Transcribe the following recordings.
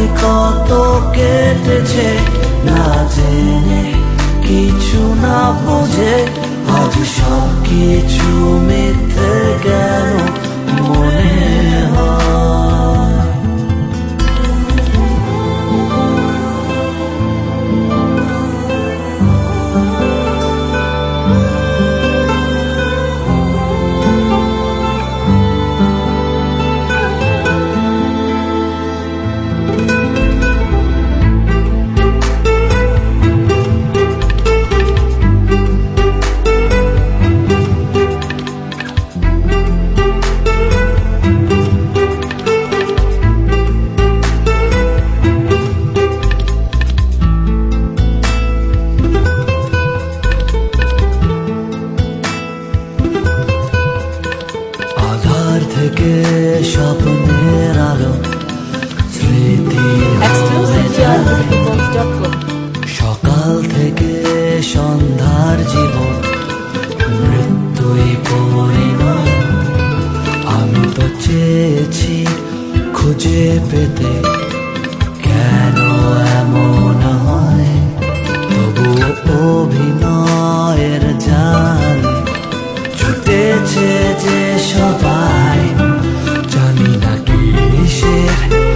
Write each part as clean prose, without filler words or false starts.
সময় কত কেটেছে না জেনে কিছু না বুঝে আজ সব কিছু মিথ্যে কেন মনে হয় থেকে স্বপ্নের আলো স্মৃতি সকাল থেকে সন্ধ্যার জীবন মৃত্যুই পরিণয় আমি তো চেয়েছি খুঁজে পেতে কেন এমন হয় তবুও অভিনয়ের জানি ছুটেছে যে সবাই জানি না কিসের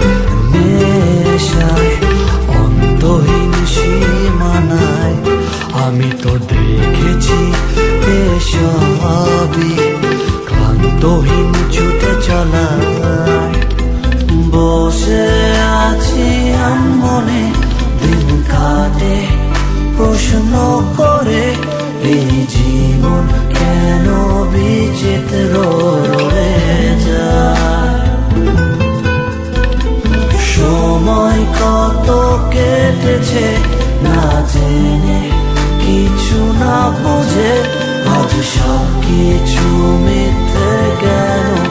নেশায় অন্তহীন সীমানায় আমি তো দেখেছি এসবই ক্লান্তহীন ছুটে চলায় বসে আছি মনে দিন কাটে প্রশ্ন করে এই জীবন কেন বিচিত্র রয়ে যায় সময় কত কেটেছে না জেনে কিছু না বুঝে আজ সব কিছু মিথ্যে কেন